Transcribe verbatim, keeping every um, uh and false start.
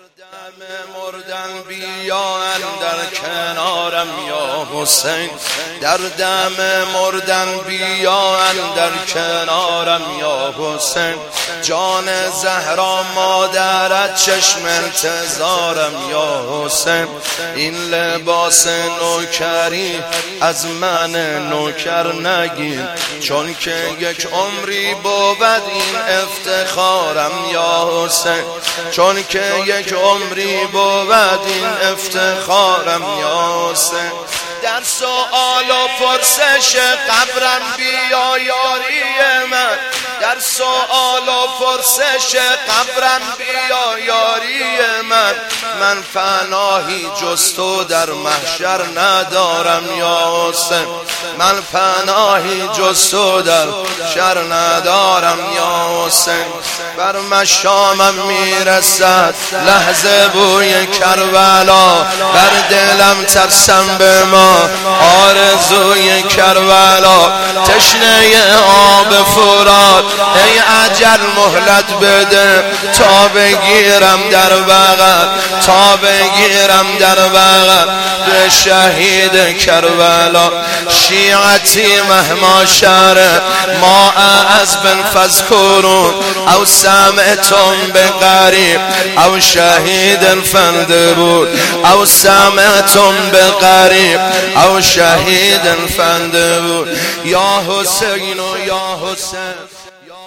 دم مردن بیان در کنارم یا حسین، در دم مردن بیان در کنارم یا حسین. جان زهرا مادرت چشم انتظارم یا حسین. این لباس نوکری از من نوکر نگیر، چون که یک عمری بود این افتخارم یا حسین. چون که یک عمری بود این افتخارم یا حسین. در سؤال و پرسش قبرم بیا یاری من، در سؤال و پرسش قبرم بیا یاری من. من پناهی جز تو در محشر ندارم یا حسین. من پناهی جز تو در شر ندارم یا حسین. بر مشامم میرسد لحظه بوی کربلا، بر دلم ترسم به ما آرزوی کربلا. تشنه آب فرات ای اجل مهلت بده، تا بگیرم در بغل، تا بگیرم در بغل به شهید کربلا. شیعتی مهما شر ما از بن فذکرون، او سمعتم بقریب او شهید الفند بود، او سمعتم بقریب او شهید الفند بود. یا حسین و یا حسین.